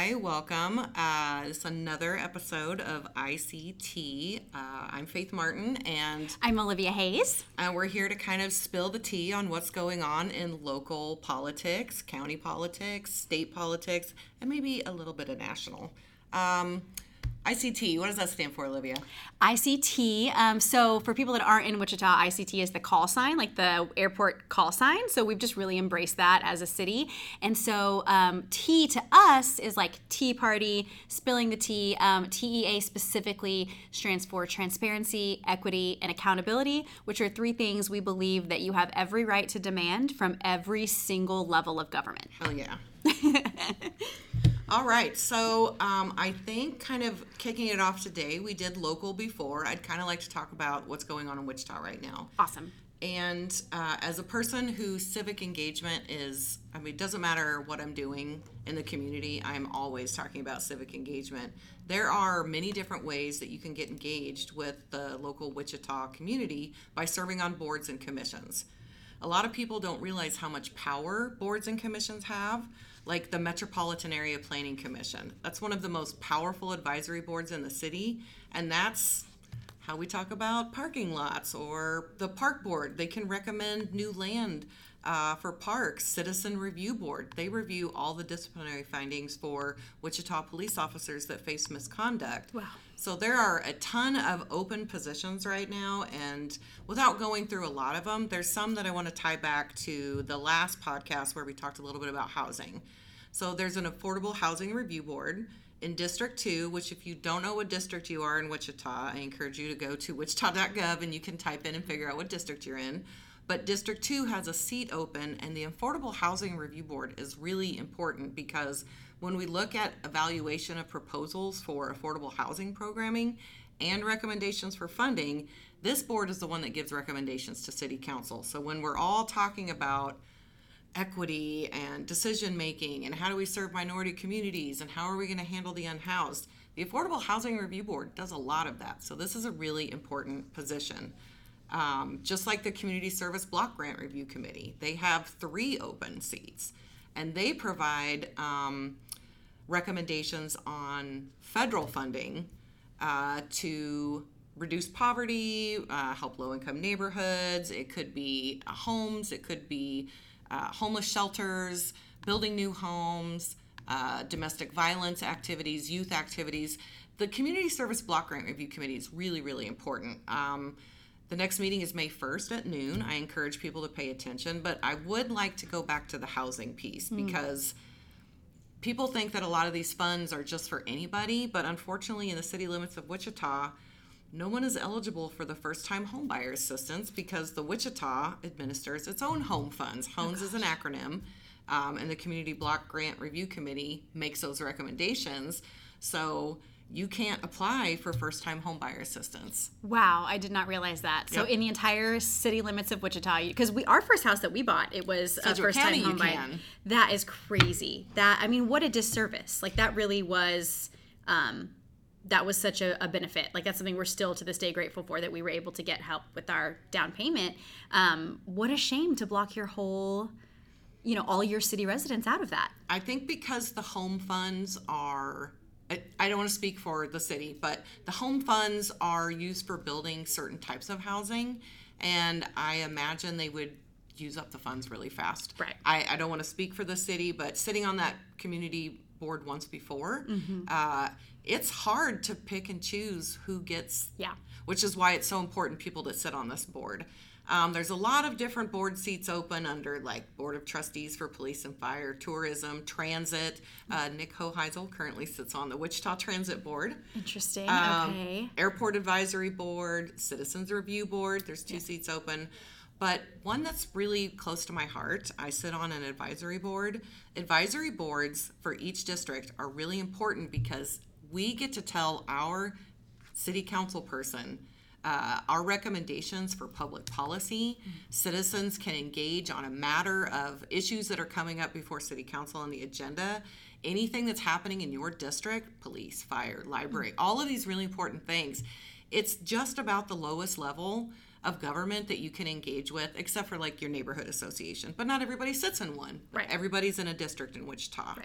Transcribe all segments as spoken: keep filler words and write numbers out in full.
Hi, welcome. Uh, this is another episode of I C T. Uh, I'm Faith Martin, and I'm Olivia Hayes. Uh, we're here to kind of spill the tea on what's going on in local politics, county politics, state politics, and maybe a little bit of national. Um, I C T, what does that stand for, Olivia? I C T, um, so for people that aren't in Wichita, I C T is the call sign, like the airport call sign. So we've just really embraced that as a city. And so um, T to us is like Tea Party, spilling the tea. Um, T E A specifically stands for transparency, equity, and accountability, which are three things we believe that you have every right to demand from every single level of government. Hell yeah. All right, so um, I think kind of kicking it off today, we did local before. I'd kind of like to talk about what's going on in Wichita right now. Awesome. And uh, as a person whose civic engagement is, I mean, it doesn't matter what I'm doing in the community, I'm always talking about civic engagement. There are many different ways that you can get engaged with the local Wichita community by serving on boards and commissions. A lot of people don't realize how much power boards and commissions have. Like the Metropolitan Area Planning Commission. That's one of the most powerful advisory boards in the city, and that's how we talk about parking lots. Or the Park Board, they can recommend new land uh, for parks. Citizen Review Board, they review all the disciplinary findings for Wichita police officers that face misconduct. Wow. So there are a ton of open positions right now, and without going through a lot of them, there's some that I want to tie back to the last podcast where we talked a little bit about housing. So there's an Affordable Housing Review Board in District two, which if you don't know what district you are in Wichita, I encourage you to go to wichita dot gov and you can type in and figure out what district you're in. But District two has a seat open, and the Affordable Housing Review Board is really important because when we look at evaluation of proposals for affordable housing programming and recommendations for funding, this board is the one that gives recommendations to City Council. So when we're all talking about equity and decision making and how do we serve minority communities and how are we going to handle the unhoused, the Affordable Housing Review Board does a lot of that. So this is a really important position. Um, just like the Community Service Block Grant Review Committee, they have three open seats, and they provide um, recommendations on federal funding uh, to reduce poverty, uh, help low-income neighborhoods. It could be uh, homes, it could be uh, homeless shelters, building new homes, uh, domestic violence activities, youth activities. The Community Service Block Grant Review Committee is really, really important. Um, The next meeting is May first at noon. I encourage people to pay attention, but I would like to go back to the housing piece mm. because people think that a lot of these funds are just for anybody, but unfortunately in the city limits of Wichita, no one is eligible for the first-time homebuyer assistance because the Wichita administers its own home funds. HONES oh, is an acronym, um, and the Community Block Grant Review Committee makes those recommendations. So you can't apply for first-time homebuyer assistance. Wow, I did not realize that. So yep. In the entire city limits of Wichita, because we our first house that we bought, it was a first-time homebuyer. That is crazy. That I mean, what a disservice. Like that really was, um, that was such a, a benefit. Like that's something we're still to this day grateful for, that we were able to get help with our down payment. Um, what a shame to block your whole, you know, all your city residents out of that. I think because the home funds are, I don't want to speak for the city, but the home funds are used for building certain types of housing, and I imagine they would use up the funds really fast. Right. I, I don't want to speak for the city, but sitting on that community board once before, mm-hmm. uh, it's hard to pick and choose who gets, yeah. which is why it's so important people that sit on this board. Um, there's a lot of different board seats open under like Board of Trustees for Police and Fire, Tourism, Transit. Uh, Nick Hoheisel currently sits on the Wichita Transit Board. Interesting. Um, okay. Airport Advisory Board, Citizens Review Board. There's two yeah. seats open. But one that's really close to my heart, I sit on an advisory board. Advisory boards for each district are really important because we get to tell our city council person Uh, our recommendations for public policy. Mm-hmm. Citizens can engage on a matter of issues that are coming up before City Council on the agenda. Anything that's happening in your district, police, fire, library, mm-hmm. all of these really important things. It's just about the lowest level of government that you can engage with, except for like your neighborhood association. But not everybody sits in one. Right. Everybody's in a district in Wichita. Right.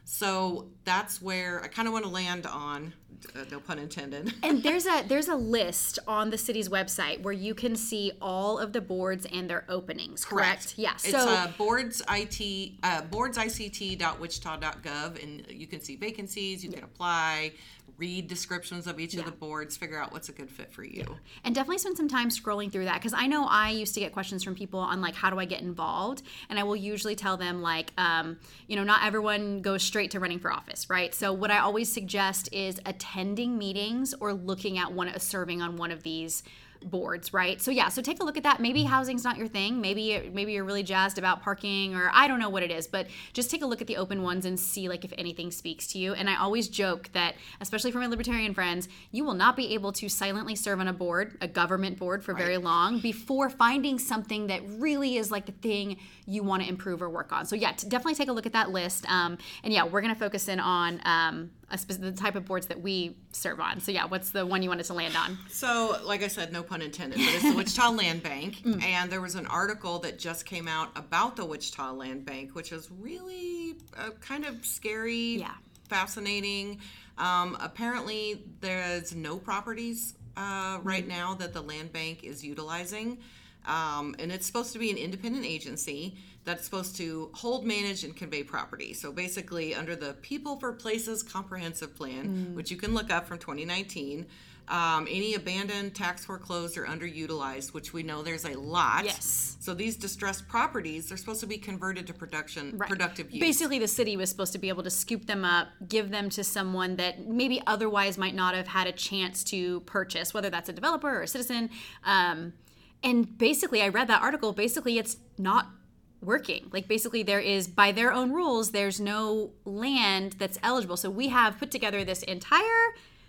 So that's where I kind of want to land on, uh, no pun intended. And there's a there's a list on the city's website where you can see all of the boards and their openings, correct? Correct. Yeah. It's So uh, boards I T uh, boards I C T dot wichita dot gov, and you can see vacancies. You can apply, read descriptions of each of the boards, figure out what's a good fit for you. and definitely spend some time scrolling through that, because I know I used to get questions from people on like, how do I get involved? And I will usually tell them like, um, you know, not everyone goes straight to running for office, right? So what I always suggest is attending meetings or looking at one, serving on one of these boards, right? So yeah, so take a look at that. Maybe housing's not your thing. Maybe maybe you're really jazzed about parking, or I don't know what it is, but just take a look at the open ones and see like if anything speaks to you. And I always joke that, especially for my libertarian friends, you will not be able to silently serve on a board, a government board, for very long before finding something that really is like the thing you want to improve or work on. So yeah, t- definitely take a look at that list. Um, and yeah, we're going to focus in on um, a spe- the type of boards that we serve on. So yeah, what's the one you wanted to land on? So, like I said, no pun intended, but it's the Wichita Land Bank. Mm. And there was an article that just came out about the Wichita Land Bank, which is really uh, kind of scary, yeah. fascinating. Um, apparently, there's no properties uh, right now that the land bank is utilizing. Um, and it's supposed to be an independent agency that's supposed to hold, manage, and convey property. So basically, under the People for Places Comprehensive Plan, mm. which you can look up from twenty nineteen, um, any abandoned, tax foreclosed, or underutilized, which we know there's a lot. Yes. So these distressed properties, they're supposed to be converted to production, right. productive use. Basically, the city was supposed to be able to scoop them up, give them to someone that maybe otherwise might not have had a chance to purchase, whether that's a developer or a citizen. Um, And basically, I read that article, basically it's not working. Like basically there is, by their own rules, there's no land that's eligible. So we have put together this entire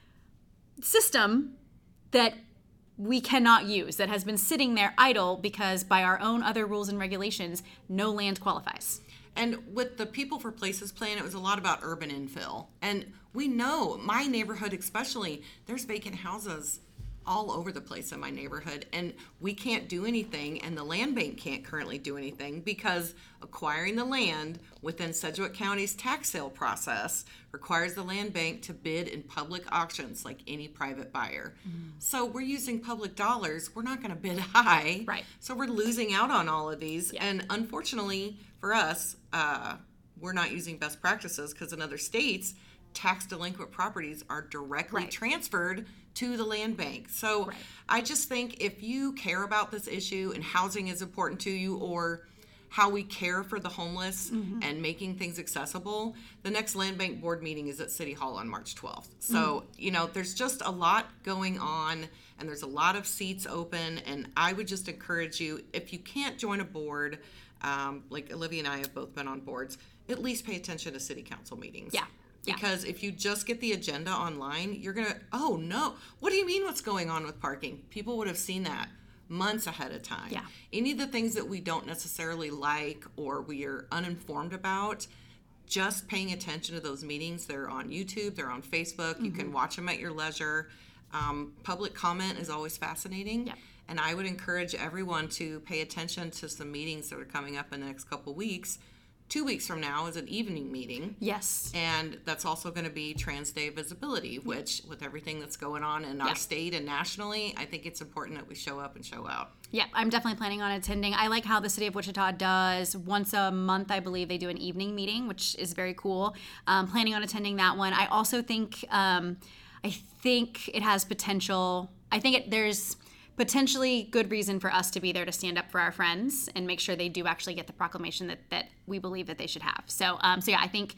system that we cannot use, that has been sitting there idle because by our own other rules and regulations, no land qualifies. And with the People for Places plan, it was a lot about urban infill. And we know, my neighborhood especially, there's vacant houses all over the place in my neighborhood, and we can't do anything, and the land bank can't currently do anything because acquiring the land within Sedgwick County's tax sale process requires the land bank to bid in public auctions like any private buyer. Mm. So we're using public dollars. We're not going to bid high. Right. So we're losing out on all of these. Yeah. And unfortunately for us, uh, we're not using best practices because in other states, tax delinquent properties are directly right. transferred to the land bank. So right. I just think if you care about this issue and housing is important to you, or how we care for the homeless mm-hmm. and making things accessible, the next land bank board meeting is at City Hall on March twelfth. So, mm. you know, there's just a lot going on and there's a lot of seats open. And I would just encourage you, if you can't join a board, um, like Olivia and I have both been on boards, at least pay attention to city council meetings. Yeah. Because if you just get the agenda online, you're going to, oh no, what do you mean what's going on with parking? People would have seen that months ahead of time. Yeah. Any of the things that we don't necessarily like or we are uninformed about, just paying attention to those meetings. They're on YouTube, they're on Facebook, mm-hmm. you can watch them at your leisure. Um, public comment is always fascinating. Yeah. And I would encourage everyone to pay attention to some meetings that are coming up in the next couple weeks. Two weeks from now is an evening meeting. Yes. And that's also going to be Trans Day Visibility, which with everything that's going on in yeah. our state and nationally, I think it's important that we show up and show out. Yeah, I'm definitely planning on attending. I like how the city of Wichita does once a month, I believe they do an evening meeting, which is very cool. Um, planning on attending that one. I also think, um, I think it has potential. I think it, there's potentially good reason for us to be there to stand up for our friends and make sure they do actually get the proclamation that, that we believe that they should have. So, um, so yeah, I think.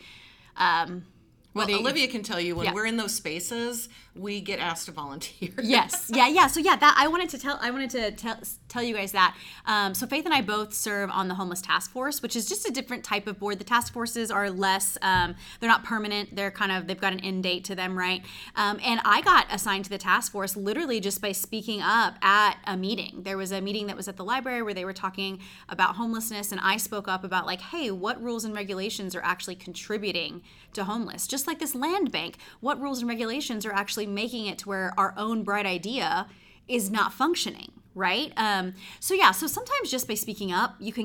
Um, well, you, Olivia can tell you when yeah. we're in those spaces, we get asked to volunteer. Yes, yeah, yeah. So yeah, that I wanted to tell. I wanted to tell tell you guys that. Um, so Faith and I both serve on the Homeless Task Force, which is just a different type of board. The task forces are less. Um, they're not permanent. They're kind of they've got an end date to them, right? Um, and I got assigned to the task force literally just by speaking up at a meeting. There was a meeting that was at the library where they were talking about homelessness, and I spoke up about like, hey, what rules and regulations are actually contributing to homeless? Just like this land bank, what rules and regulations are actually making it to where our own bright idea is not functioning, right? Um, so yeah, so sometimes just by speaking up, you can get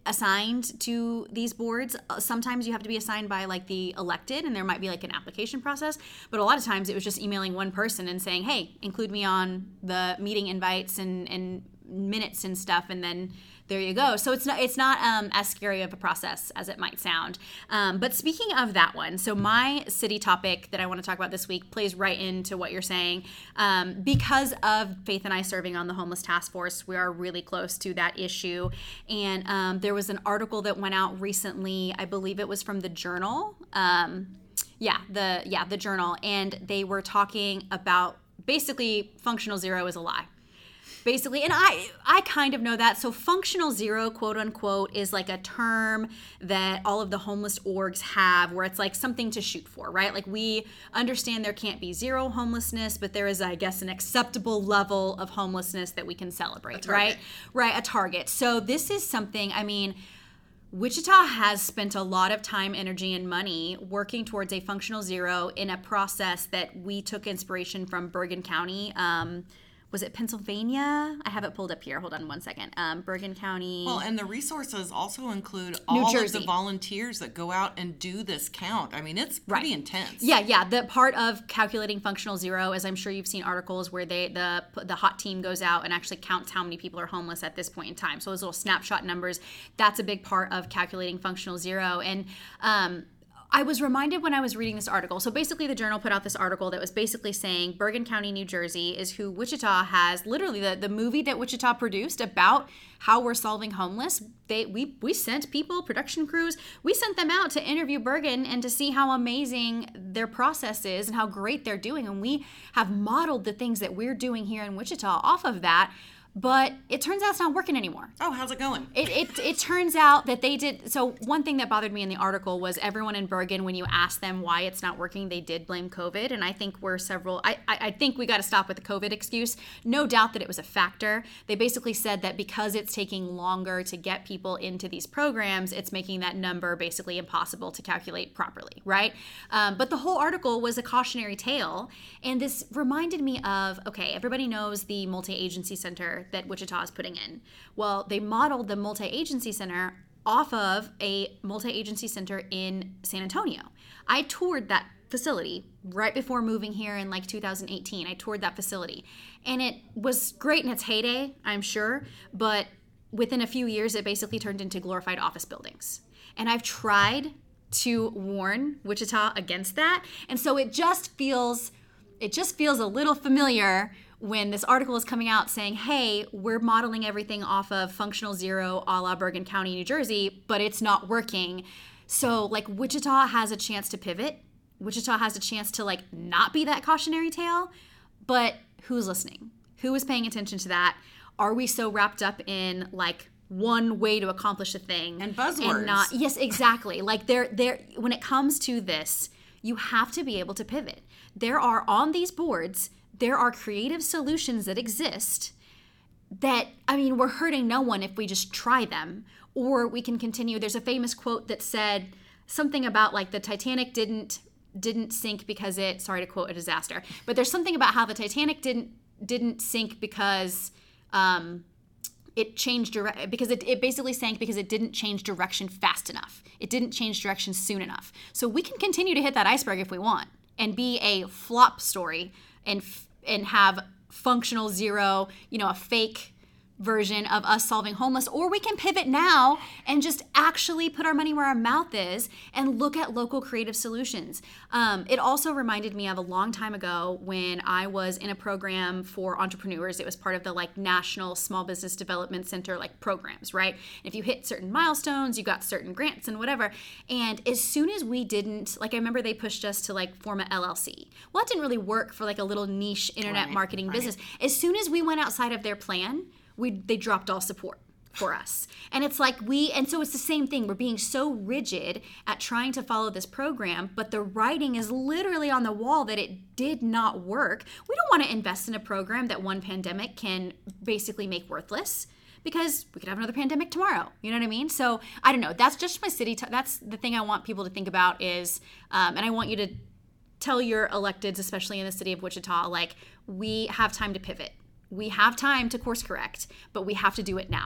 assigned to these boards. Sometimes you have to be assigned by like the elected, and there might be like an application process, but a lot of times it was just emailing one person and saying, hey, include me on the meeting invites and, and minutes and stuff, and then there you go. So it's not it's not um, as scary of a process as it might sound. Um, but speaking of that one, so my city topic that I want to talk about this week plays right into what you're saying. Um, because of Faith and I serving on the Homeless Task Force, we are really close to that issue. And um, there was an article that went out recently. I believe it was from the Journal. Um, yeah, the yeah the Journal, and they were talking about basically functional zero is a lie. Basically, and I I kind of know that. So functional zero, quote unquote, is like a term that all of the homeless orgs have where it's like something to shoot for, right? Like we understand there can't be zero homelessness, but there is, I guess, an acceptable level of homelessness that we can celebrate, right? Right, a target. So this is something, I mean, Wichita has spent a lot of time, energy, and money working towards a functional zero in a process that we took inspiration from Bergen County. Um, Was it Pennsylvania? I have it pulled up here. Hold on one second. Um, Bergen County. Well, and the resources also include all of the volunteers that go out and do this count. I mean, it's pretty right. intense. Yeah, yeah. The part of calculating functional zero, as I'm sure you've seen articles where they the the hot team goes out and actually counts how many people are homeless at this point in time. So those little snapshot numbers, that's a big part of calculating functional zero. And um, I was reminded when I was reading this article. So basically the Journal put out this article that was basically saying Bergen County, New Jersey is who Wichita has, literally the, the movie that Wichita produced about how we're solving homeless. They we we sent people, production crews, we sent them out to interview Bergen and to see how amazing their process is and how great they're doing. And we have modeled the things that we're doing here in Wichita off of that. But it turns out it's not working anymore. Oh, how's it going? It, it it turns out that they did. So one thing that bothered me in the article was everyone in Bergen, when you asked them why it's not working, they did blame COVID. And I think we're several, I, I, I think we got to stop with the COVID excuse. No doubt that it was a factor. They basically said that because it's taking longer to get people into these programs, it's making that number basically impossible to calculate properly, right? Um, but the whole article was a cautionary tale. And this reminded me of, okay, everybody knows the multi-agency center that Wichita is putting in. Well, they modeled the multi-agency center off of a multi-agency center in San Antonio. I toured that facility right before moving here in like two thousand eighteen. I toured that facility and it was great in its heyday, I'm sure, but within a few years it basically turned into glorified office buildings. And I've tried to warn Wichita against that. And so it just feels it just feels a little familiar when this article is coming out saying, hey, we're modeling everything off of functional zero a la Bergen County, New Jersey, but it's not working. So like Wichita has a chance to pivot. Wichita has a chance to like not be that cautionary tale, but who's listening? Who is paying attention to that? Are we so wrapped up in like one way to accomplish a thing? And buzzwords. And not, yes, exactly. Like there, there, when it comes to this, you have to be able to pivot. There are on these boards, there are creative solutions that exist that, I mean, we're hurting no one if we just try them, or we can continue. There's a famous quote that said something about like the Titanic didn't didn't sink because it, sorry to quote a disaster, but there's something about how the Titanic didn't didn't sink because um, it changed direct because it, it basically sank because it didn't change direction fast enough. It didn't change direction soon enough. So we can continue to hit that iceberg if we want and be a flop story and and have functional zero, you know, a fake version of us solving homeless, or we can pivot now and just actually put our money where our mouth is and look at local creative solutions. Um, it also reminded me of a long time ago when I was in a program for entrepreneurs. It was part of the like National Small Business Development Center like programs, right? If you hit certain milestones, you got certain grants and whatever. And as soon as we didn't, like I remember they pushed us to like form a L L C. Well, that didn't really work for like a little niche internet right, marketing right. business. As soon as we went outside of their plan, we they dropped all support for us. And it's like we, and so it's the same thing. We're being so rigid at trying to follow this program, but the writing is literally on the wall that it did not work. We don't want to invest in a program that one pandemic can basically make worthless, because we could have another pandemic tomorrow. You know what I mean? So I don't know. That's just my city. T- that's the thing I want people to think about is, um, and I want you to tell your electeds, especially in the city of Wichita, like we have time to pivot. We have time to course correct, but we have to do it now.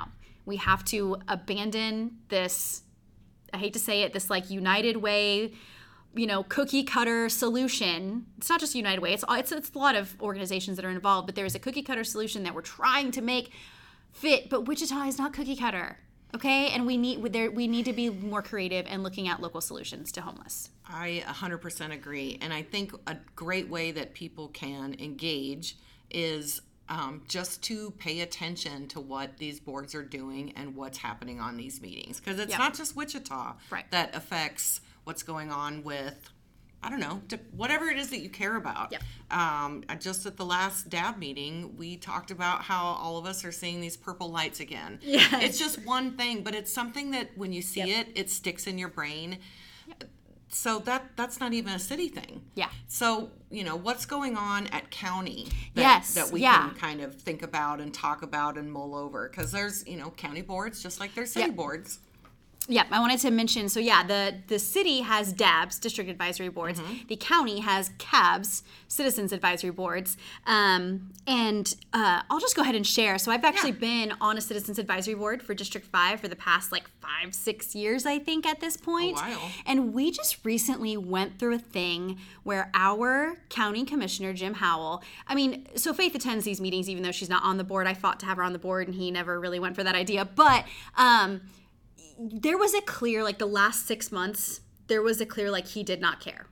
We have to abandon this, I hate to say it, this like United Way, you know, cookie cutter solution. It's not just United Way. It's, it's it's a lot of organizations that are involved, but there's a cookie cutter solution that we're trying to make fit. But Wichita is not cookie cutter, okay? And we need there we need to be more creative and looking at local solutions to homeless. I one hundred percent agree, and I think a great way that people can engage is um, just to pay attention to what these boards are doing and what's happening on these meetings, because it's Yep. not just Wichita Right. that affects what's going on with, I don't know, whatever it is that you care about. Yep. Um, just at the last D A B meeting, we talked about how all of us are seeing these purple lights again. Yes. It's just one thing, but it's something that when you see Yep. it, it sticks in your brain. Yep. So that that's not even a city thing. Yeah. So, you know, what's going on at county that, Yes, that we yeah. can kind of think about and talk about and mull over? Because there's, you know, county boards just like there's city Yep. boards. Yep, I wanted to mention, so yeah, the, the city has D A Bs, District Advisory Boards. Mm-hmm. The county has C A Bs, Citizens Advisory Boards. Um, and uh, I'll just go ahead and share. So I've actually Yeah. been on a Citizens Advisory Board for District five for the past like five, six years, I think, at this point. A while. And we just recently went through a thing where our county commissioner, Jim Howell, I mean, so Faith attends these meetings even though she's not on the board. I fought to have her on the board and he never really went for that idea. But um, there was a clear, like the last six months, there was a clear, like he did not care.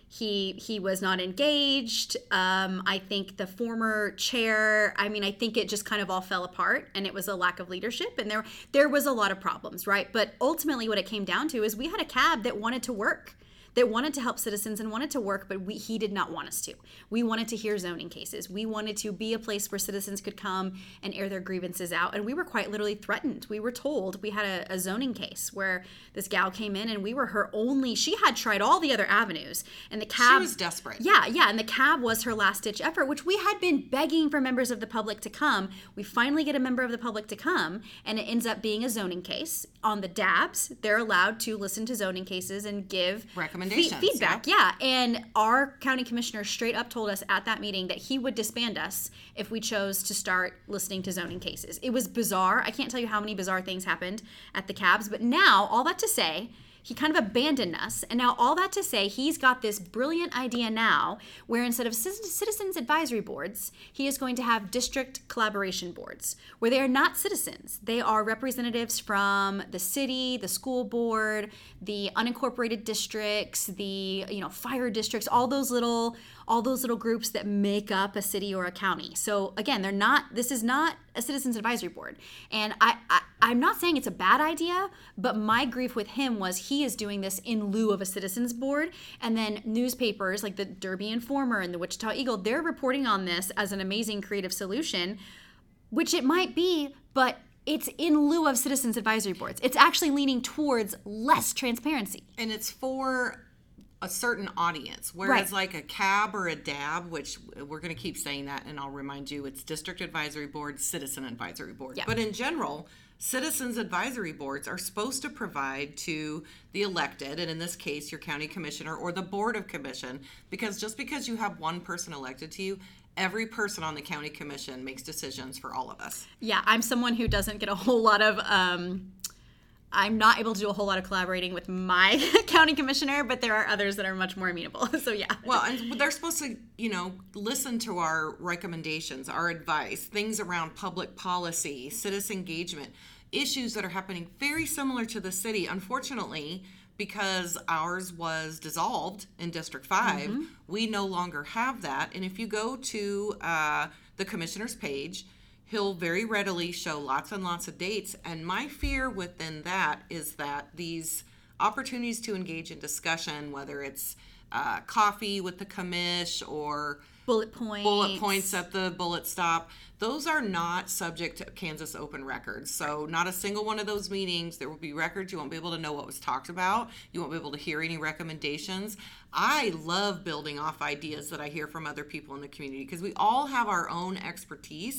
He he was not engaged. Um, I think the former chair, I mean, I think it just kind of all fell apart and it was a lack of leadership and there there was a lot of problems, right? But ultimately what it came down to is we had a C A B that wanted to work. That wanted to help citizens and wanted to work, but we, he did not want us to. We wanted to hear zoning cases. We wanted to be a place where citizens could come and air their grievances out. And we were quite literally threatened. We were told we had a, a zoning case where this gal came in and we were her only, she had tried all the other avenues. And the C A B. She was desperate. Yeah, yeah. And the C A B was her last ditch effort, which we had been begging for members of the public to come. We finally get a member of the public to come and it ends up being a zoning case. On the D A Bs, they're allowed to listen to zoning cases and give recommendations. Feedback, yeah. yeah. And our county commissioner straight up told us at that meeting that he would disband us if we chose to start listening to zoning cases. It was bizarre. I can't tell you how many bizarre things happened at the C A Bs, but now, all that to say, he kind of abandoned us. And now all that to say, he's got this brilliant idea now where instead of citizens advisory boards, he is going to have district collaboration boards where they are not citizens. They are representatives from the city, the school board, the unincorporated districts, the, you know, fire districts, all those little all those little groups that make up a city or a county. So again, they're not, this is not a citizens advisory board. And I, I, I'm not saying it's a bad idea, but my grief with him was he is doing this in lieu of a citizens board. And then newspapers like the Derby Informer and the Wichita Eagle, they're reporting on this as an amazing creative solution, which it might be, but it's in lieu of citizens advisory boards. It's actually leaning towards less transparency. And it's for a certain audience, whereas Right. like a C A B or a D A B, which we're going to keep saying that, and I'll remind you, it's District Advisory Board, Citizen Advisory Board. Yeah. But in general, citizens advisory boards are supposed to provide to the elected, and in this case, your county commissioner or the board of commission, because just because you have one person elected to you, every person on the county commission makes decisions for all of us. Yeah, I'm someone who doesn't get a whole lot of, um, I'm not able to do a whole lot of collaborating with my county commissioner, but there are others that are much more amenable. So yeah. Well, and they're supposed to, you know, listen to our recommendations, our advice, things around public policy, citizen engagement, issues that are happening very similar to the city. Unfortunately, because ours was dissolved in District five, mm-hmm. we no longer have that. And if you go to uh, the commissioner's page, he'll very readily show lots and lots of dates. And my fear within that is that these opportunities to engage in discussion, whether it's uh, coffee with the commish or bullet points, bullet points at the bullet stop, those are not subject to Kansas Open Records. So not a single one of those meetings, there will be records. You won't be able to know what was talked about. You won't be able to hear any recommendations. I love building off ideas that I hear from other people in the community because we all have our own expertise.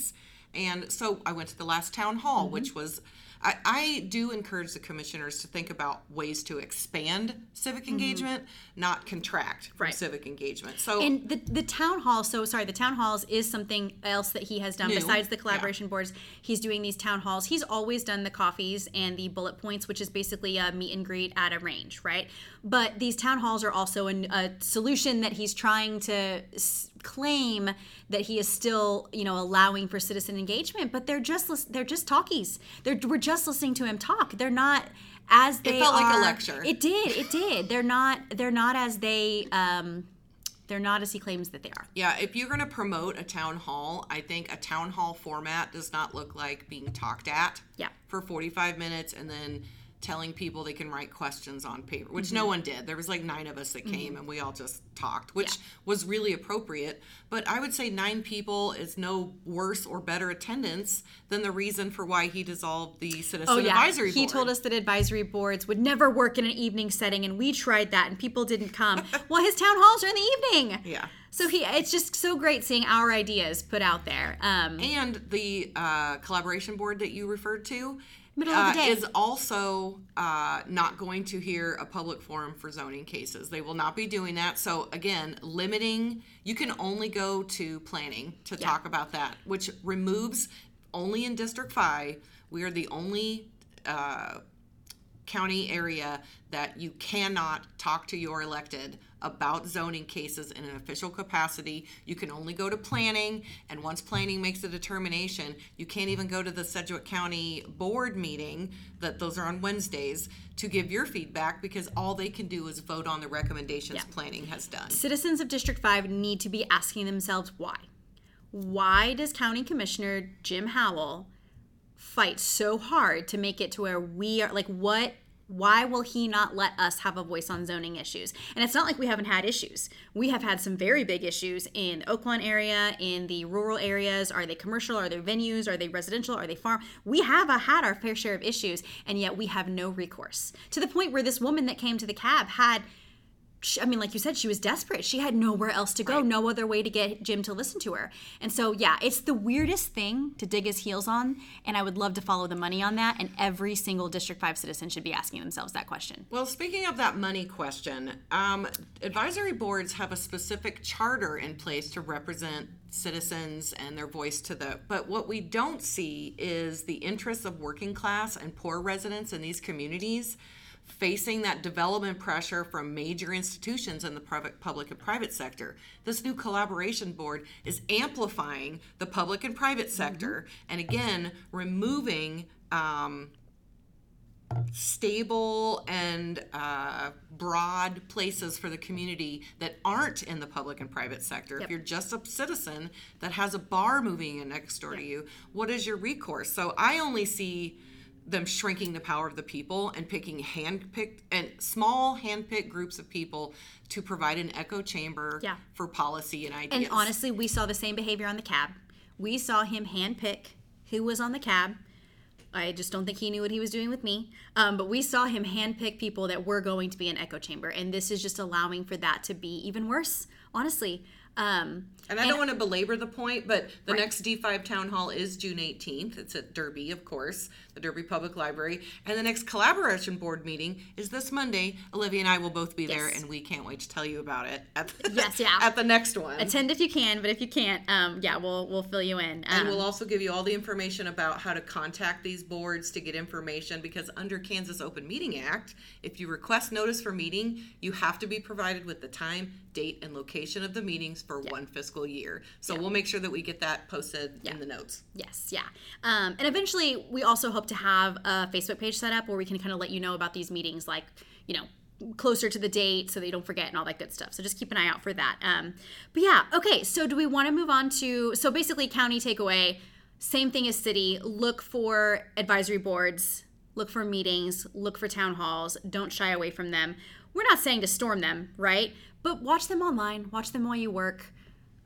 And so I went to the last town hall, mm-hmm. which was, I, I do encourage the commissioners to think about ways to expand civic mm-hmm. engagement, not contract from right. civic engagement. So and the the town hall, so sorry, the town halls is something else that he has done new. Besides the collaboration yeah. boards. He's doing these town halls. He's always done the coffees and the bullet points, which is basically a meet and greet at a range, right? But these town halls are also an, a solution that he's trying to s- claim that he is still, you know, allowing for citizen engagement, but they're just they're just talkies. They're we're just listening to him talk. They're not as they It felt are, like a lecture. It did. It did. They're not they're not as they um they're not as he claims that they are. Yeah, if you're going to promote a town hall, I think a town hall format does not look like being talked at yeah. for forty-five minutes and then telling people they can write questions on paper, which mm-hmm. no one did. There was like nine of us that came mm-hmm. and we all just talked, which yeah. was really appropriate. But I would say nine people is no worse or better attendance than the reason for why he dissolved the Citizen oh, yeah. Advisory Board. He told us that advisory boards would never work in an evening setting, and we tried that and people didn't come. Well, his town halls are in the evening. Yeah. So he, it's just so great seeing our ideas put out there. Um, and the uh, collaboration board that you referred to, Middle of the day. Uh, is also uh, not going to hear a public forum for zoning cases. They will not be doing that. So again, limiting, you can only go to planning to yeah. talk about that, which removes only in District five. We are the only uh, county area that you cannot talk to your elected about zoning cases in an official capacity. You can only go to planning, and once planning makes a determination, you can't even go to the Sedgwick County board meeting, that those are on Wednesdays, to give your feedback, because all they can do is vote on the recommendations yeah. planning has done. Citizens of District five need to be asking themselves why. Why does County Commissioner Jim Howell fight so hard to make it to where we are, like, what Why will he not let us have a voice on zoning issues? And it's not like we haven't had issues. We have had some very big issues in the Oaklawn area, in the rural areas. Are they commercial? Are they venues? Are they residential? Are they farm? We have uh, had our fair share of issues, and yet we have no recourse. To the point where this woman that came to the cab had, I mean, like you said, she was desperate. She had nowhere else to go, right. no other way to get Jim to listen to her. And so, yeah, it's the weirdest thing to dig his heels on, and I would love to follow the money on that, and every single District five citizen should be asking themselves that question. Well, speaking of that money question, um, advisory boards have a specific charter in place to represent citizens and their voice to the, but what we don't see is the interests of working class and poor residents in these communities facing that development pressure from major institutions in the private, public and private sector. This new collaboration board is amplifying the public and private sector, mm-hmm. and again, removing um, stable and uh, broad places for the community that aren't in the public and private sector. Yep. If you're just a citizen that has a bar moving in next door yep. to you, what is your recourse? So I only see them shrinking the power of the people and picking hand-picked and small hand-picked groups of people to provide an echo chamber yeah. for policy and ideas. And honestly, we saw the same behavior on the cab. We saw him hand-pick who was on the cab. I just don't think he knew what he was doing with me. Um, but we saw him hand-pick people that were going to be an echo chamber. And this is just allowing for that to be even worse, honestly. Um, and I and, don't want to belabor the point, but the right. next D five town hall is June eighteenth. It's at Derby, of course, the Derby Public Library. And the next collaboration board meeting is this Monday. Olivia and I will both be yes. there, and we can't wait to tell you about it at the, yes, yeah. at the next one. Attend if you can, but if you can't, um, yeah, we'll we'll fill you in. Um, and we'll also give you all the information about how to contact these boards to get information, because under Kansas Open Meeting Act, if you request notice for meeting, you have to be provided with the time, date, and location of the meetings for yeah. one fiscal year. So yeah. we'll make sure that we get that posted yeah. in the notes. Yes, yeah. Um, and eventually, we also hope to have a Facebook page set up where we can kind of let you know about these meetings, like, you know, closer to the date so that you don't forget and all that good stuff. So just keep an eye out for that. Um, but yeah, okay, so do we want to move on to, so basically county takeaway, same thing as city, look for advisory boards, look for meetings, look for town halls, don't shy away from them. We're not saying to storm them, right? But watch them online, watch them while you work.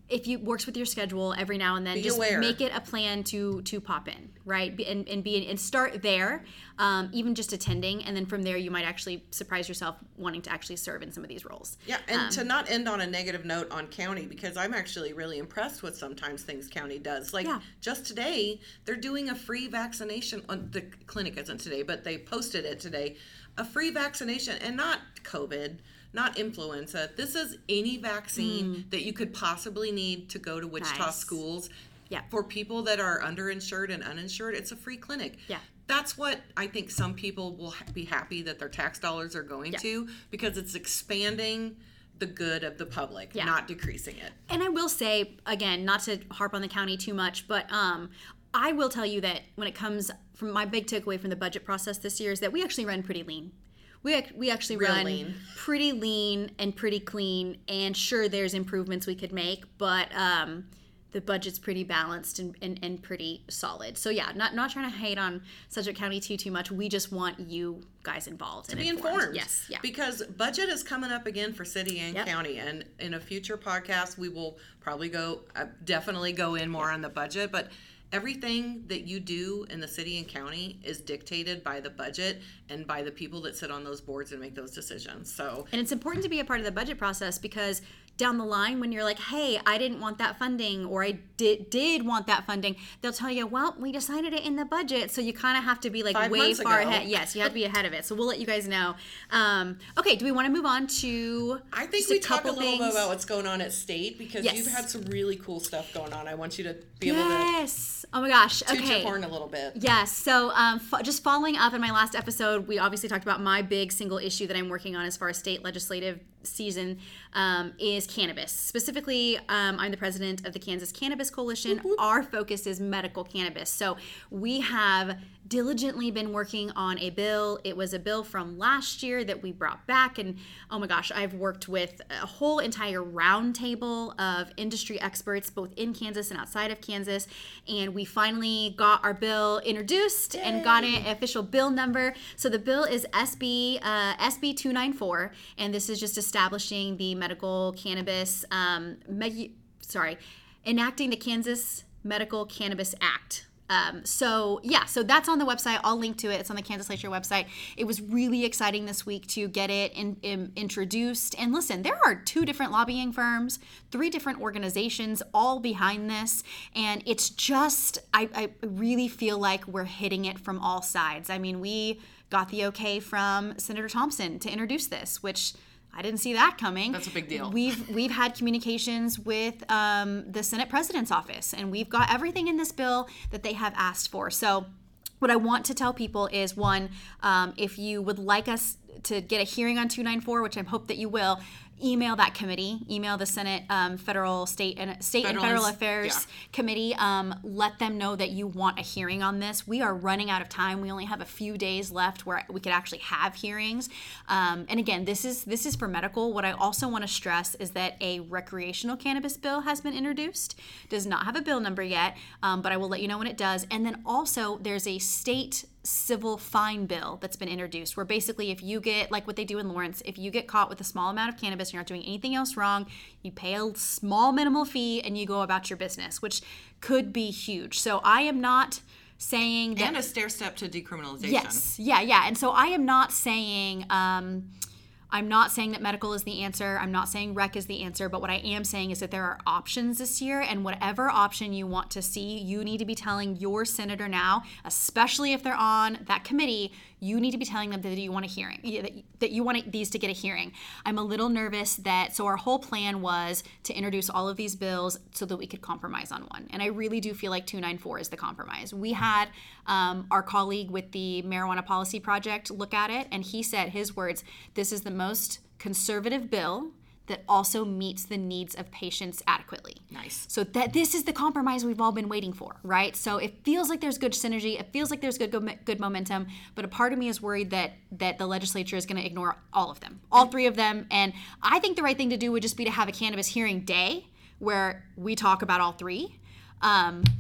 if you works with your schedule every now and then, Be just aware. make it a plan to to pop in, right? Be- And, and be and start there, um, even just attending, and then from there you might actually surprise yourself wanting to actually serve in some of these roles. Yeah, and to not end on a negative note on county, because I'm actually really impressed with sometimes things county does. Like Yeah. just today, they're doing a free vaccination. On the clinic isn't today, but they posted it today. A free vaccination, and not COVID, not influenza. This is any vaccine that you could possibly need to go to Wichita Nice. schools. Yeah. For people that are underinsured and uninsured, it's a free clinic. Yeah. That's what I think some people will ha- be happy that their tax dollars are going Yeah. to, because it's expanding the good of the public, Yeah. not decreasing it. And I will say, again, not to harp on the county too much, but um, I will tell you that when it comes from my big takeaway from the budget process this year is that we actually run pretty lean. We, ac- we actually Real run lean. pretty lean and pretty clean. And sure, there's improvements we could make, but um, the budget's pretty balanced and, and, and pretty solid. So yeah, not not trying to hate on Sedgwick County too too much. We just want you guys involved To and be informed. Yes, yeah. Because budget is coming up again for city and Yep. county. And in a future podcast, we will probably go, uh, definitely go in more on the budget. But everything that you do in the city and county is dictated by the budget and by the people that sit on those boards and make those decisions. So And it's important to be a part of the budget process, because down the line when you're like, hey, I didn't want that funding, or I did did want that funding, they'll tell you, well, we decided it in the budget. So you kind of have to be like Five way months far ago. ahead. Yes, you have to be ahead of it. So we'll let you guys know. Um, okay, do we want to move on to I think just we a talk a couple little things? bit about what's going on at state, because Yes. you've had some really cool stuff going on. I want you to be able to Yes. Oh my gosh. toot Okay. your horn a little bit. Yes. So, um, fo- just following up in my last episode, we obviously talked about my big single issue that I'm working on as far as state legislative season um, is cannabis. Specifically, um, I'm the president of the Kansas Cannabis Coalition. Our focus is medical cannabis. So, we have diligently been working on a bill. It was a bill from last year that we brought back, and oh my gosh, I've worked with a whole entire roundtable of industry experts both in Kansas and outside of Kansas, and we finally got our bill introduced and got an official bill number. So the bill is S B uh, S B two ninety-four, and this is just establishing the medical cannabis um, meg- sorry enacting the Kansas Medical Cannabis Act. Um, so yeah, so that's on the website. I'll link to it. It's on the Kansas Legislature website. It was really exciting this week to get it in, in, introduced. And listen, there are two different lobbying firms, three different organizations, all behind this. And it's just, I, I really feel like we're hitting it from all sides. I mean, we got the okay from Senator Thompson to introduce this, which I didn't see that coming. That's a big deal. We've we've had communications with um, the Senate President's office, and we've got everything in this bill that they have asked for. So what I want to tell people is, one, um, if you would like us to get a hearing on two ninety-four, which I hope that you will, email that committee, email the Senate um, Federal, State, and State Federal and Federal and- Affairs yeah. Committee. Um, let them know that you want a hearing on this. We are running out of time. We only have a few days left where we could actually have hearings. Um, and again, this is this is for medical. What I also want to stress is that a recreational cannabis bill has been introduced. Does not have a bill number yet, um, but I will let you know when it does. And then also there's a state civil fine bill that's been introduced, where basically if you get, like what they do in Lawrence, if you get caught with a small amount of cannabis, you're not doing anything else wrong, you pay a small minimal fee and you go about your business, which could be huge. So I am not saying that... And a stair step to decriminalization. Yes, yeah, yeah. And so I am not saying... Um, I'm not saying that medical is the answer. I'm not saying rec is the answer. But what I am saying is that there are options this year. And whatever option you want to see, you need to be telling your senator now, especially if they're on that committee, you need to be telling them that you want a hearing, that, that you want these to get a hearing. I'm a little nervous that, so our whole plan was to introduce all of these bills so that we could compromise on one. And I really do feel like two ninety-four is the compromise. We had um, our colleague with the Marijuana Policy Project look at it, and he said, his words, this is the most conservative bill that also meets the needs of patients adequately. Nice. So that this is the compromise we've all been waiting for, right? So it feels like there's good synergy. It feels like there's good good momentum. But a part of me is worried that that the legislature is going to ignore all of them, all three of them. And I think the right thing to do would just be to have a cannabis hearing day where we talk about all three. Um,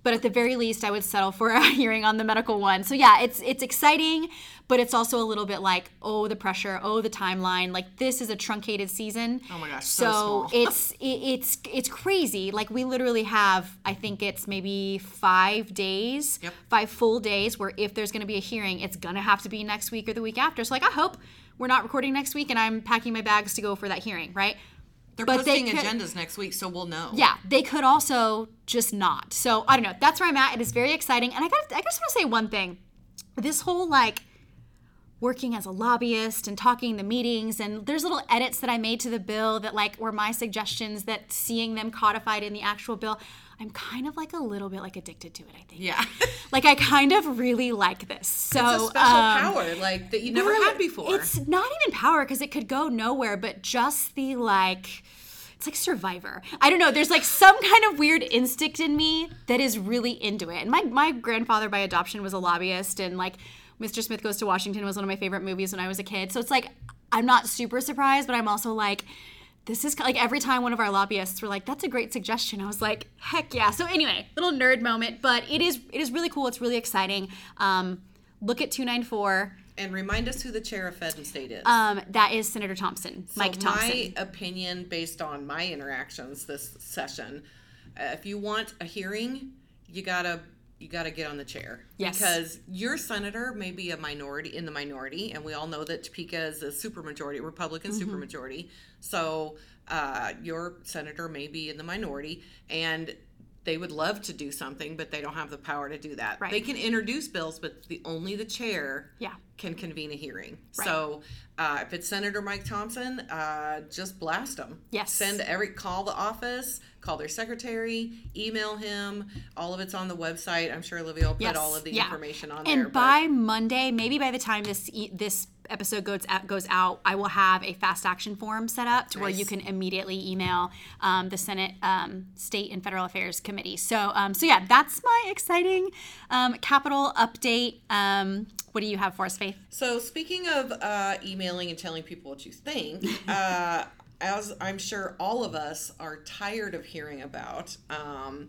But at the very least, I would settle for a hearing on the medical one. So yeah, it's it's exciting, but it's also a little bit like, oh, the pressure, oh, the timeline. Like this is a truncated season. Oh my gosh, so, so small. it's it, it's it's crazy. Like we literally have, I think it's maybe five days, yep. five full days where if there's going to be a hearing, it's going to have to be next week or the week after. So like I hope we're not recording next week and I'm packing my bags to go for that hearing, right? They're but posting they could, agendas next week, so we'll know. Yeah, they could also just not. So I don't know. That's where I'm at. It is very exciting. And I got I just want to say one thing. This whole like working as a lobbyist and talking the meetings, and there's little edits that I made to the bill that like were my suggestions, that seeing them codified in the actual bill, I'm kind of like a little bit like addicted to it, I think. Yeah. Like I kind of really like this. So it's a special um, power like that you never really, had before. It's not even power because it could go nowhere, but just the like, it's like Survivor. I don't know. There's like some kind of weird instinct in me that is really into it. And my, my grandfather by adoption was a lobbyist, and like Mister Smith Goes to Washington was one of my favorite movies when I was a kid. So it's like, I'm not super surprised, but I'm also like, this is like every time one of our lobbyists were like, that's a great suggestion, I was like, heck yeah. So anyway, little nerd moment, but it is it is really cool. It's really exciting. Um, look at two ninety-four. And remind us who the chair of Fed and State is. Um, that is Senator Thompson, so Mike Thompson. My opinion, based on my interactions this session, uh, if you want a hearing, you gotta you gotta get on the chair. Yes. Because your senator may be a minority in the minority, and we all know that Topeka is a supermajority, Republican mm-hmm. supermajority. So uh, your senator may be in the minority, and they would love to do something, but they don't have the power to do that. Right. They can introduce bills, but the only the chair yeah. can convene a hearing. Right. So uh, if it's Senator Mike Thompson, uh, just blast them. Yes. Send every call the office, call their secretary, email him. All of it's on the website. I'm sure Olivia will put yes. all of the yeah. information on and there. And by but... Monday, maybe by the time this this episode goes out, goes out, I will have a fast action form set up to nice. Where you can immediately email um, the Senate um, State and Federal Affairs Committee. So, um, so yeah, that's my exciting um, Capitol update. Um, what do you have for us, Faith? So, speaking of uh, emailing and telling people what you think, uh, as I'm sure all of us are tired of hearing about, um,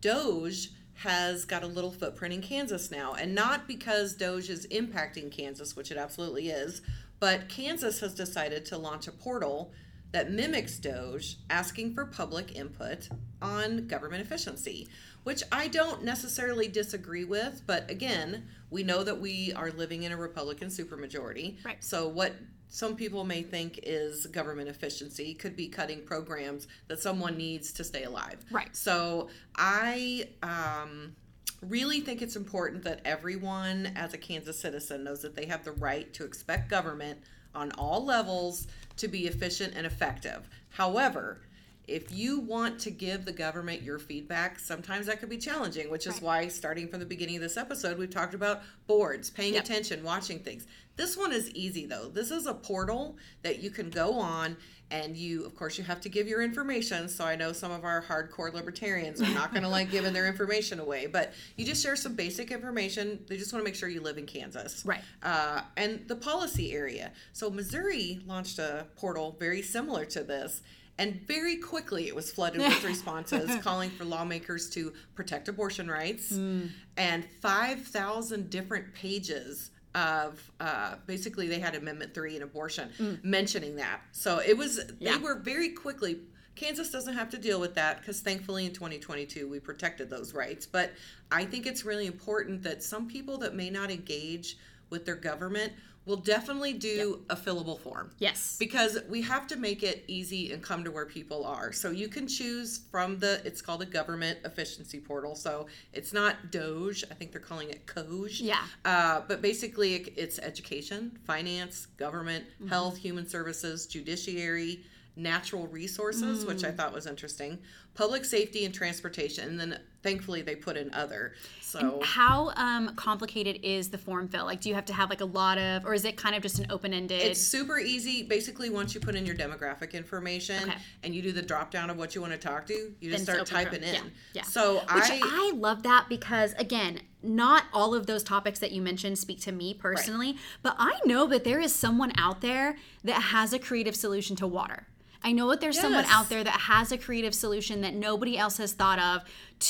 Doge has got a little footprint in Kansas now. And not because Doge is impacting Kansas, which it absolutely is, but Kansas has decided to launch a portal that mimics Doge, asking for public input on government efficiency, which I don't necessarily disagree with. But again, we know that we are living in a Republican supermajority. Right. So what some people may think is government efficiency could be cutting programs that someone needs to stay alive. Right. So I um, really think it's important that everyone as a Kansas citizen knows that they have the right to expect government on all levels to be efficient and effective. However, if you want to give the government your feedback, sometimes that could be challenging, which is right. why starting from the beginning of this episode, we've talked about boards, paying yep. attention, watching things. This one is easy, though. This is a portal that you can go on, and you, of course, you have to give your information. So I know some of our hardcore libertarians are not going to like giving their information away, but you just share some basic information. They just want to make sure you live in Kansas. Right. Uh, and the policy area. So Missouri launched a portal very similar to this. And very quickly it was flooded with responses calling for lawmakers to protect abortion rights mm. and five thousand different pages of uh, basically they had Amendment three and abortion mm. mentioning that. So it was, yeah. they were very quickly, Kansas doesn't have to deal with that because thankfully in twenty twenty-two we protected those rights. But I think it's really important that some people that may not engage with their government will definitely do yep. a fillable form. Yes. Because we have to make it easy and come to where people are. So you can choose from the, it's called a government efficiency portal. So it's not Doge. I think they're calling it Coge. Yeah. Uh, but basically it, it's education, finance, government, mm-hmm. health, human services, judiciary, natural resources, mm. which I thought was interesting, public safety and transportation, and then thankfully they put in other. So and how um, complicated is the form fill? Like, do you have to have like a lot of, or is it kind of just an open-ended? It's super easy. Basically, once you put in your demographic information okay. and you do the drop down of what you want to talk to, you just then start typing in. Yeah. yeah. So Which I I love that because again, not all of those topics that you mentioned speak to me personally, right. but I know that there is someone out there that has a creative solution to water. I know that there's someone Yes. out there that has a creative solution that nobody else has thought of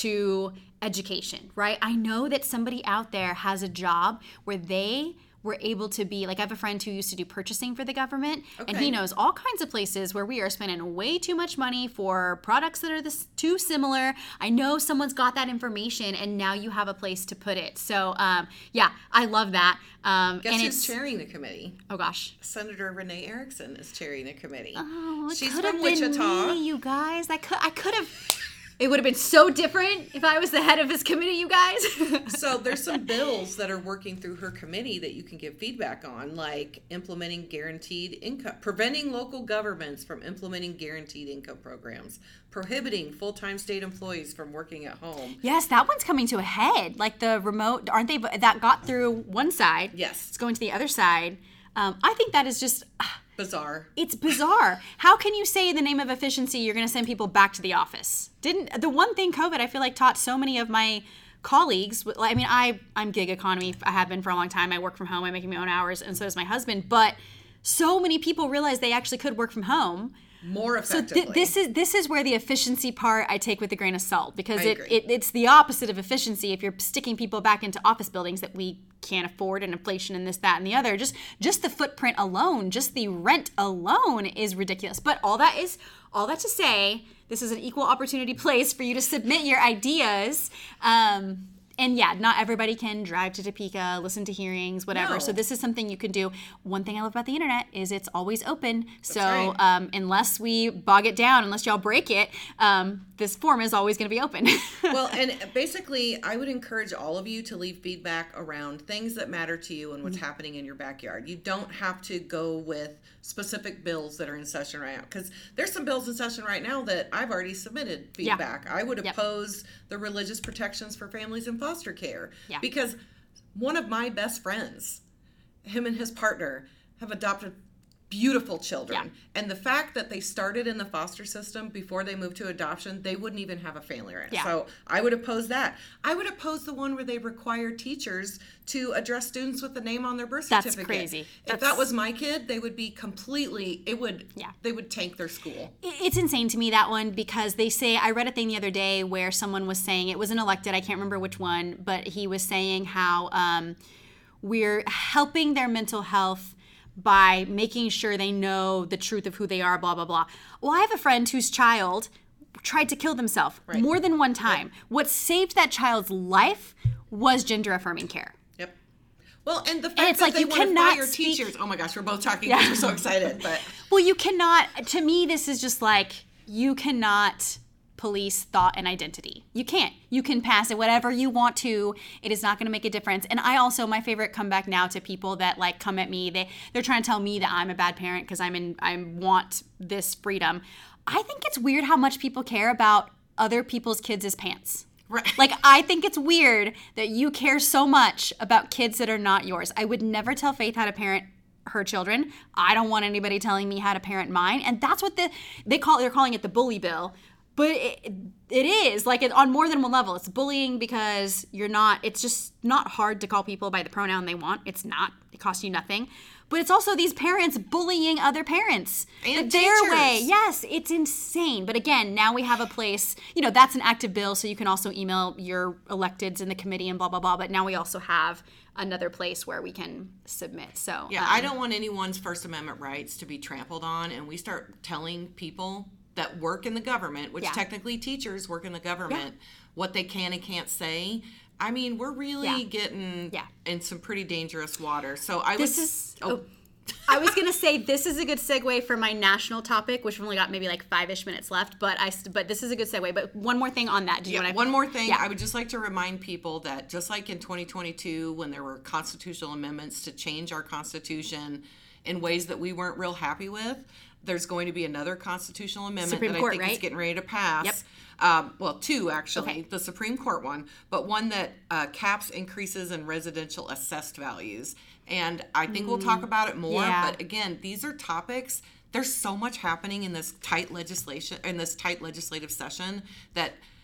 to education, right? I know that somebody out there has a job where they were able to be, like I have a friend who used to do purchasing for the government, and Okay. he knows all kinds of places where we are spending way too much money for products that are this too similar. I know someone's got that information, and now you have a place to put it. So um, yeah, I love that. Um, Guess and who's it's chairing the committee? oh gosh. Senator Renee Erickson is chairing the committee. Oh, it She's could from have been Wichita. me, you guys. I could, I could have. It would have been so different if I was the head of this committee, you guys. So there's some bills that are working through her committee that you can give feedback on, like implementing guaranteed income, preventing local governments from implementing guaranteed income programs, prohibiting full-time state employees from working at home. Yes, that one's coming to a head. Like the remote, aren't they? That got through one side. Yes. It's going to the other side. Um, I think that is just. Bizarre. It's bizarre. How can you say in the name of efficiency you're going to send people back to the office? Didn't the one thing COVID I feel like taught so many of my colleagues. I mean, I I'm gig economy. I have been for a long time. I work from home. I'm making my own hours, and so does my husband. But so many people realized they actually could work from home. More So effectively. th- this is this is where the efficiency part I take with a grain of salt, because I it, agree. it it's the opposite of efficiency. If you're sticking people back into office buildings that we can't afford, and inflation and this, that, and the other, just just the footprint alone, just the rent alone is ridiculous. But all that is all that to say, this is an equal opportunity place for you to submit your ideas. Um, And yeah, not everybody can drive to Topeka, listen to hearings, whatever. No. So this is something you can do. One thing I love about the internet is it's always open. so right. um, unless we bog it down, unless y'all break it, um, this form is always going to be open. Well, and basically, I would encourage all of you to leave feedback around things that matter to you and what's Mm-hmm. happening in your backyard. You don't have to go with specific bills that are in session right now, because there's some bills in session right now that I've already submitted Yeah. feedback. I would Yep. oppose the religious protections for families in foster care, Yeah. because one of my best friends, him and his partner, have adopted beautiful children. Yeah. And the fact that they started in the foster system before they moved to adoption, they wouldn't even have a family right now. Yeah. So I would oppose that. I would oppose the one where they require teachers to address students with the name on their birth That's certificate. crazy. If That's- that was my kid, they would be completely, it would, Yeah. they would tank their school. It's insane to me, that one, because they say, I read a thing the other day where someone was saying, it was an elected, I can't remember which one, but he was saying how um, we're helping their mental health by making sure they know the truth of who they are, blah, blah, blah. Well, I have a friend whose child tried to kill themselves Right. more than one time. What saved that child's life was gender affirming care. Yep. Well, and the fact it's that like they you want to cannot fire speak- teachers. Oh my gosh, we're both talking because we're so excited. But Well, you cannot, to me, this is just like, you cannot police thought and identity. You can't. You can pass it whatever you want to. It is not going to make a difference. And I also, my favorite comeback now to people that like come at me, they, they're trying to tell me that I'm a bad parent because I'm in, I want this freedom. I think it's weird how much people care about other people's kids' pants. Right. Like, I think it's weird that you care so much about kids that are not yours. I would never tell Faith how to parent her children. I don't want anybody telling me how to parent mine. And that's what the they call they're calling it the bully bill. But it, it is like it, on more than one level. It's bullying because you're not, it's just not hard to call people by the pronoun they want. It's not. It costs you nothing. But it's also these parents bullying other parents. And their teachers. way. Yes, it's insane. But again, now we have a place, you know, that's an active bill. So you can also email your electeds in the committee and blah, blah, blah. But now we also have another place where we can submit. So yeah, um, I don't want anyone's First Amendment rights to be trampled on, and we start telling people that work in the government, which Yeah. technically teachers work in the government, what they can and can't say. I mean, we're really Yeah. getting Yeah. in some pretty dangerous water. So I This would, is- oh, I was gonna say this is a good segue for my national topic, which we've only got maybe like five-ish minutes left. But I, st- but this is a good segue. But one more thing on that. Do you yeah, want to? one more thing. Yeah. I would just like to remind people that just like in twenty twenty-two, when there were constitutional amendments to change our Constitution in ways that we weren't real happy with, there's going to be another constitutional amendment Supreme that Court, I think right? is getting ready to pass. Yep. Um, well, two actually, Okay. the Supreme Court one, but one that uh, caps increases in residential assessed values. And I think we'll talk about it more. yeah. But again, these are topics. There's so much happening in this tight legislation, in this tight legislative session that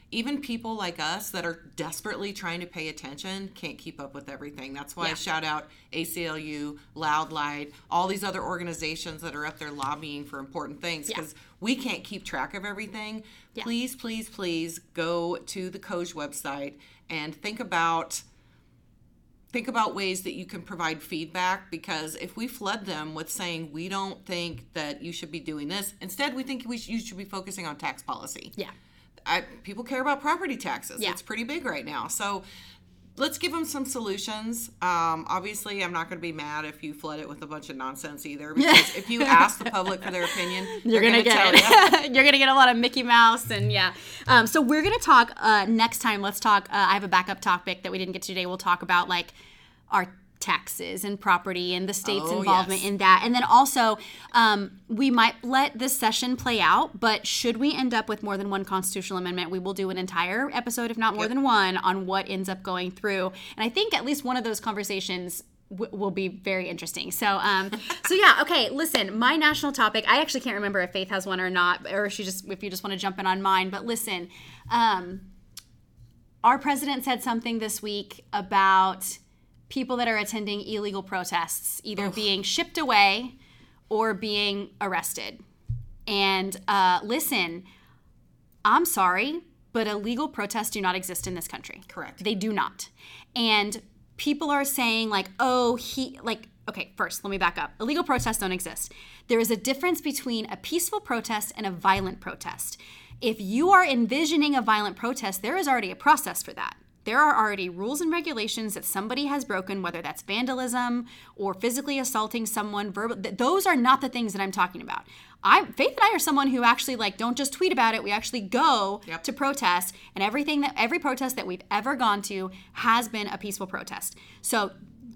even people like us that are desperately trying to pay attention can't keep up with everything. That's why Yeah. I shout out A C L U, Loud Light, all these other organizations that are up there lobbying for important things, because yeah. we can't keep track of everything. Yeah. Please, please, please go to the C O J website and think about think about ways that you can provide feedback, because if we flood them with saying we don't think that you should be doing this, instead we think we sh- you should be focusing on tax policy. Yeah. I, people care about property taxes. Yeah. It's pretty big right now. So let's give them some solutions. Um, obviously, I'm not going to be mad if you flood it with a bunch of nonsense either, because if you ask the public for their opinion, you're going to get tell it. You. You're going to get a lot of Mickey Mouse and yeah. Um, so we're going to talk uh, next time. Let's talk. Uh, I have a backup topic that we didn't get to today. We'll talk about like our taxes and property and the state's oh, involvement yes. in that. And then also, um, we might let this session play out, but should we end up with more than one constitutional amendment, we will do an entire episode, if not more yep. than one, on what ends up going through. And I think at least one of those conversations w- will be very interesting. So, um, so yeah, okay, listen, my national topic, I actually can't remember if Faith has one or not, or if she just, if you just want to jump in on mine, but listen, um, our president said something this week about people that are attending illegal protests either Ugh. being shipped away or being arrested. And uh, listen, I'm sorry, but illegal protests do not exist in this country. Correct. They do not. And people are saying like, oh, he, like, okay, first, let me back up. Illegal protests don't exist. There is a difference between a peaceful protest and a violent protest. If you are envisioning a violent protest, there is already a process for that. There are already rules and regulations that somebody has broken, whether that's vandalism or physically assaulting someone. Verbal, th- those are not the things that I'm talking about. I, Faith and I are someone who actually like don't just tweet about it. We actually go yep. to protest, and everything that every protest that we've ever gone to has been a peaceful protest. So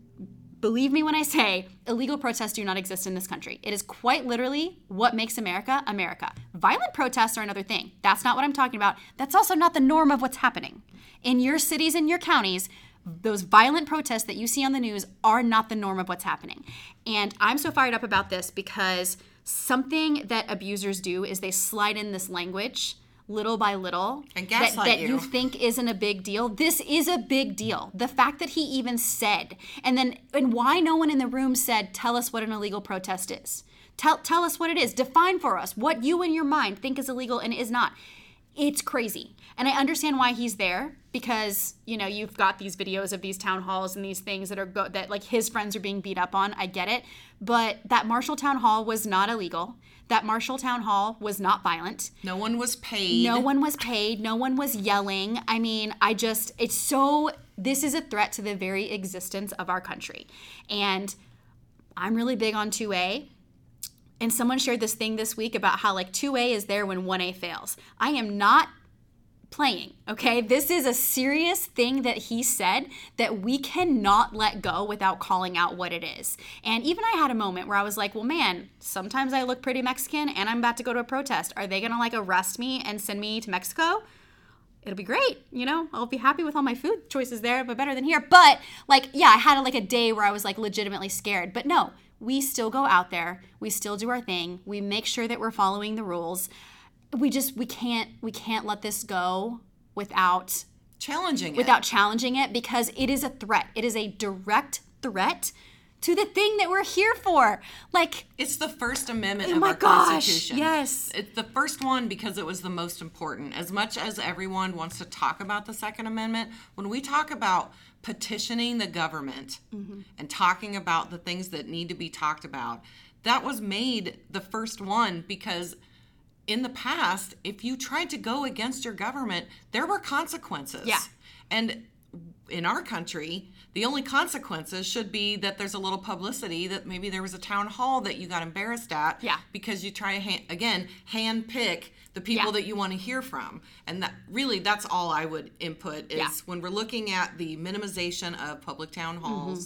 believe me when I say illegal protests do not exist in this country. It is quite literally what makes America America. Violent protests are another thing. That's not what I'm talking about. That's also not the norm of what's happening. In your cities and your counties, those violent protests that you see on the news are not the norm of what's happening. And I'm so fired up about this because something that abusers do is they slide in this language little by little and that, gaslight that you. you think isn't a big deal. This is a big deal. The fact that he even said, and then and why no one in the room said, tell us what an illegal protest is. Tell, tell us what it is. Define for us what you in your mind think is illegal and is not. It's crazy. And I understand why he's there because, you know, you've got these videos of these town halls and these things that are go- that like his friends are being beat up on. I get it. But that Marshall Town Hall was not illegal. That Marshall Town Hall was not violent. No one was paid. No one was paid. No one was yelling. I mean, I just, it's so, this is a threat to the very existence of our country. And I'm really big on two A. And someone shared this thing this week about how like two A is there when one A fails. I am not playing, okay? This is a serious thing that he said that we cannot let go without calling out what it is. And even I had a moment where I was like, well, man, sometimes I look pretty Mexican and I'm about to go to a protest. Are they gonna like arrest me and send me to Mexico? It'll be great, you know? I'll be happy with all my food choices there, but better than here. But like, yeah, I had like a day where I was like legitimately scared. But no, we still go out there. We still do our thing. We make sure that we're following the rules. We just, we can't, we can't let this go without challenging it. Without challenging it because it is a threat. It is a direct threat to the thing that we're here for. Like, it's the First Amendment oh of my our gosh, Constitution. Yes. It's the first one because it was the most important. As much as everyone wants to talk about the Second Amendment, when we talk about petitioning the government mm-hmm. and talking about the things that need to be talked about, that was made the first one because in the past, if you tried to go against your government, there were consequences. Yeah. And in our country, the only consequences should be that there's a little publicity that maybe there was a town hall that you got embarrassed at yeah. because you try to, ha- again, hand pick the people yeah. that you want to hear from. And that really, that's all I would input is yeah. when we're looking at the minimization of public town halls,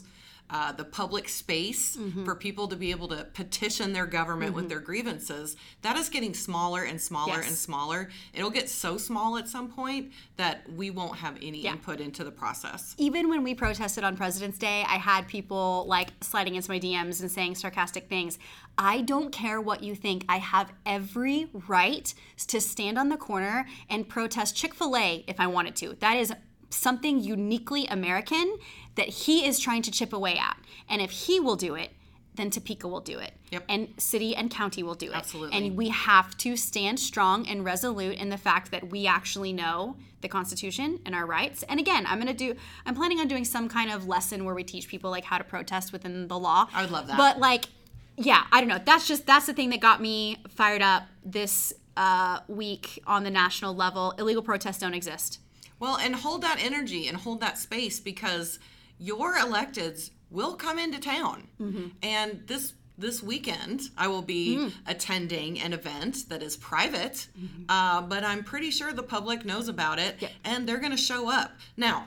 uh, the public space mm-hmm. for people to be able to petition their government mm-hmm. with their grievances, that is getting smaller and smaller yes. and smaller. It'll get so small at some point that we won't have any yeah. input into the process. Even when we protested on President's Day, I had people like sliding into my D Ms and saying sarcastic things. I don't care what you think. I have every right to stand on the corner and protest Chick-fil-A if I wanted to. That is something uniquely American that he is trying to chip away at. And if he will do it, then Topeka will do it. Yep. And city and county will do it. Absolutely. And we have to stand strong and resolute in the fact that we actually know the Constitution and our rights. And again, I'm going to do, I'm planning on doing some kind of lesson where we teach people like how to protest within the law. I would love that. But like, yeah, I don't know. That's just, that's the thing that got me fired up this uh, week on the national level. Illegal protests don't exist. Well, and hold that energy and hold that space because your electeds will come into town. Mm-hmm. And this this weekend, I will be mm. attending an event that is private, mm-hmm. uh, but I'm pretty sure the public knows about it, yep. and they're going to show up. Now,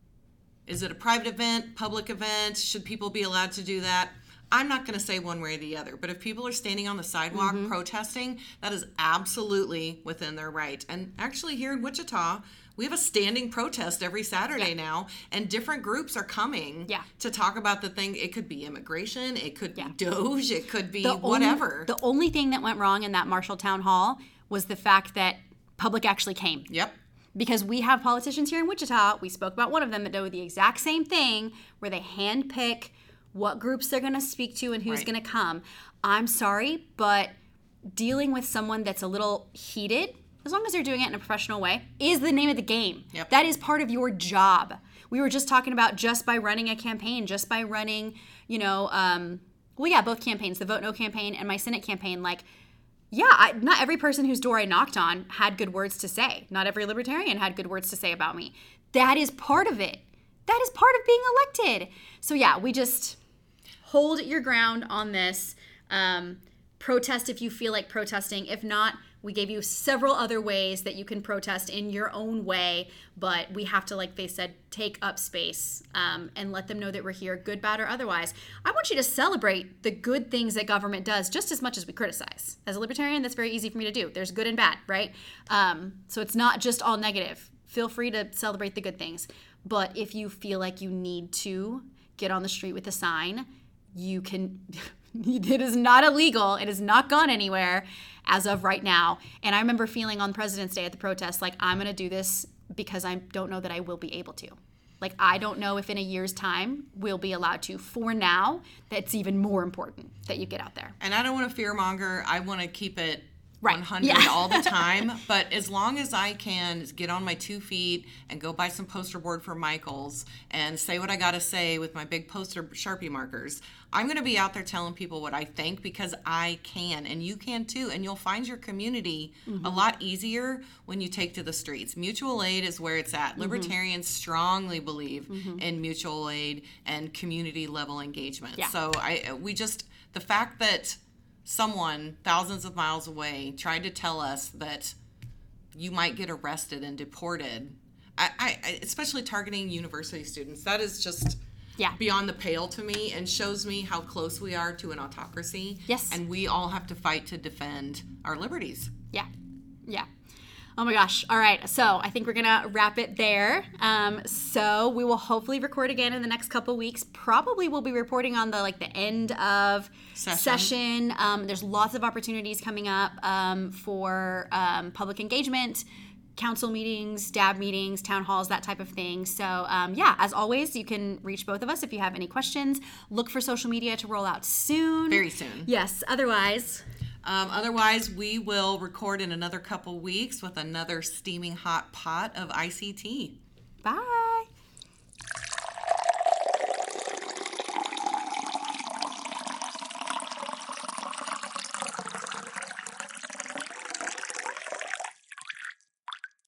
is it a private event, public event? Should people be allowed to do that? I'm not going to say one way or the other, but if people are standing on the sidewalk mm-hmm. protesting, that is absolutely within their right. And actually here in Wichita, we have a standing protest every Saturday yeah. now, and different groups are coming yeah. to talk about the thing. It could be immigration, it could yeah. be Doge, it could be the whatever. Only, the only thing that went wrong in that Marshall Town Hall was the fact that public actually came. Yep. Because we have politicians here in Wichita, we spoke about one of them that do the exact same thing, where they handpick what groups they're going to speak to and who's right. going to come. I'm sorry, but dealing with someone that's a little heated, as long as they're doing it in a professional way, is the name of the game. Yep. That is part of your job. We were just talking about just by running a campaign, just by running, you know, um, well, yeah, both campaigns, the Vote No campaign and my Senate campaign, like, yeah, I, not every person whose door I knocked on had good words to say. Not every libertarian had good words to say about me. That is part of it. That is part of being elected. So yeah, we just hold your ground on this. Um, protest if you feel like protesting. If not, we gave you several other ways that you can protest in your own way, but we have to, like they said, take up space um, and let them know that we're here, good, bad, or otherwise. I want you to celebrate the good things that government does just as much as we criticize. As a libertarian, that's very easy for me to do. There's good and bad, right? Um, so it's not just all negative. Feel free to celebrate the good things. But if you feel like you need to get on the street with a sign, you can... It is not illegal. It has not gone anywhere as of right now. And I remember feeling on President's Day at the protest, like, I'm going to do this because I don't know that I will be able to. Like, I don't know if in a year's time we'll be allowed to. For now, that's even more important that you get out there. And I don't want to fearmonger. I want to keep it right. one hundred yeah. all the time. But as long as I can get on my two feet and go buy some poster board for Michael's and say what I got to say with my big poster Sharpie markers, I'm going to be out there telling people what I think because I can, and you can too. And you'll find your community mm-hmm. a lot easier when you take to the streets. Mutual aid is where it's at. Mm-hmm. Libertarians strongly believe mm-hmm. in mutual aid and community level engagement. Yeah. So I, we just, the fact that someone thousands of miles away tried to tell us that you might get arrested and deported, I, I especially targeting university students, that is just... Yeah. beyond the pale to me and shows me how close we are to an autocracy. Yes. And we all have to fight to defend our liberties. Yeah. Yeah. Oh my gosh. All right. So I think we're going to wrap it there. Um, so we will hopefully record again in the next couple weeks. Probably we'll be reporting on the like the end of session. session. Um, there's lots of opportunities coming up um, for um, public engagement, council meetings, D A B meetings, town halls, that type of thing. So um, yeah, as always, you can reach both of us if you have any questions. Look for social media to roll out soon. Very soon. Yes. Otherwise... Um, otherwise, we will record in another couple weeks with another steaming hot pot of I C T. Bye.